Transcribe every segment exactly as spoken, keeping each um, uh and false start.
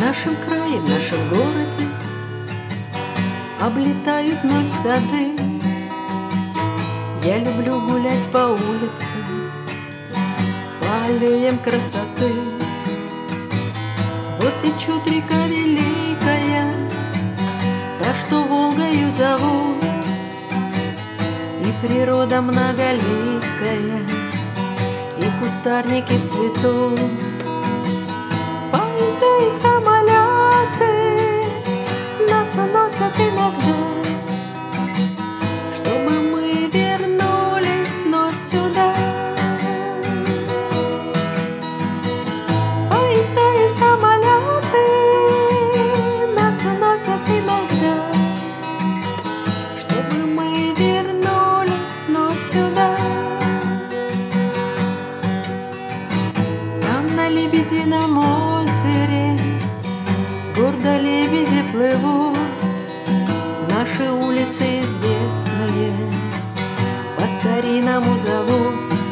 нашем крае, в нашем городе облетают вновь сады. Я люблю гулять по улицам, по аллеям красоты. Вот течет река великая, та, что Волгою зовут, и природа многоликая, и кустарники цветут. Поезда и самолеты нас уносят иногда, чтобы мы вернулись вновь сюда. Поезда и самолеты нас уносят иногда, чтобы мы вернулись вновь сюда. Там на Лебедином озере гордо лебеди плывут, наши улицы известные по-старинному зовут.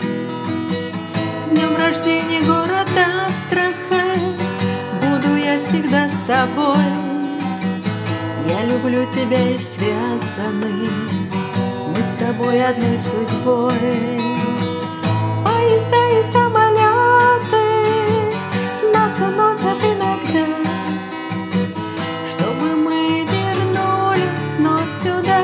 С днем рождения, город Астрахань, буду я всегда с тобой. Я люблю тебя и связаны мы с тобой одной судьбой. Поезда и самолеты нас уносят иногда, чтобы мы вернулись вновь сюда.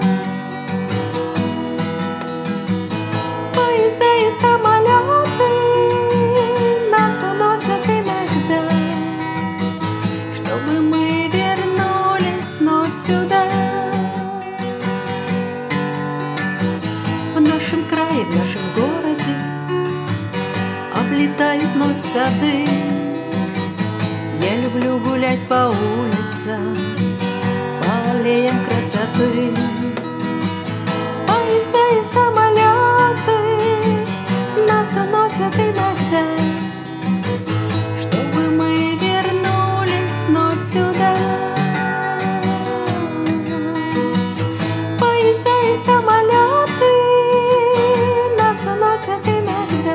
Поезда и самолеты нас уносят иногда, чтобы мы вернулись вновь сюда. В нашем крае, в нашем городе облетают вновь сады. Я люблю гулять по улицам, по аллеям красоты. Поезда и самолеты нас уносят иногда, чтобы мы вернулись вновь сюда. Поезда и самолеты нас уносят иногда,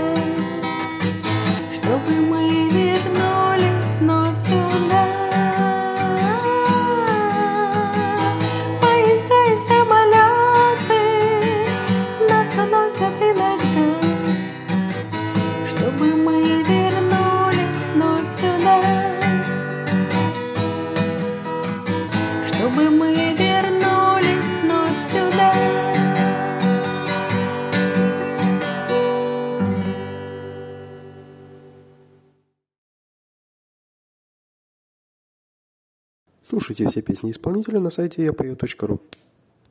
чтобы мы вернулись вновь сюда. Поезда и самолеты нас уносят иногда, чтобы мы вернулись вновь сюда. Чтобы мы вернулись вновь сюда. Слушайте все песни исполнителя на сайте я пою точка ру.